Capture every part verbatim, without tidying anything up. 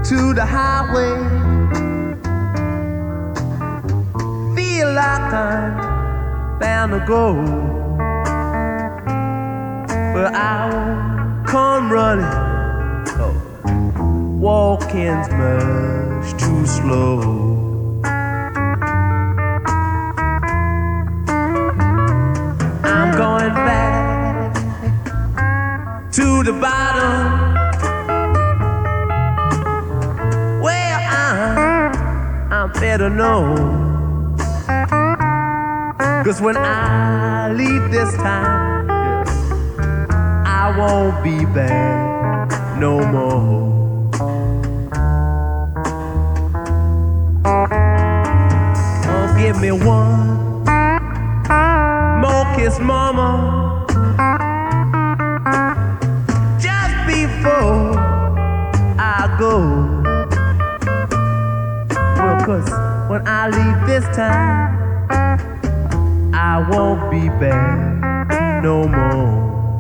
to the highway. Feel like I'm bound to go, but I won't come running. Oh, walking's much too slow. I'm going back to the bottom. I better know, 'cause when I leave this time, I won't be back no more. Oh, give me one more kiss, mama, just before I go. 'Cause when I leave this time, I won't be back no more.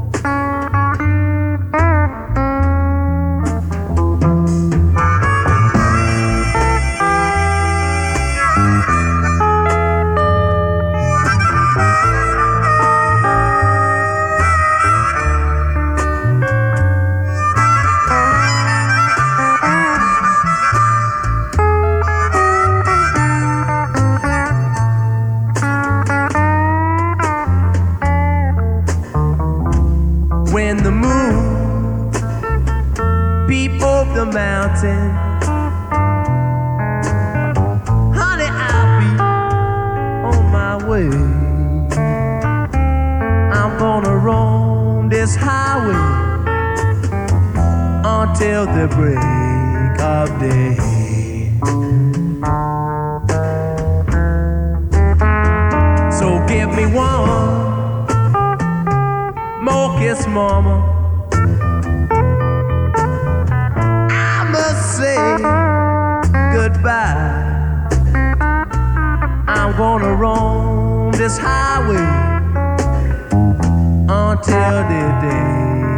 When the moon peep over the mountain, honey, I'll be on my way. I'm gonna roam this highway until the break of day. So give me one more kiss, mama. I must say goodbye. I'm gonna roam this highway until the day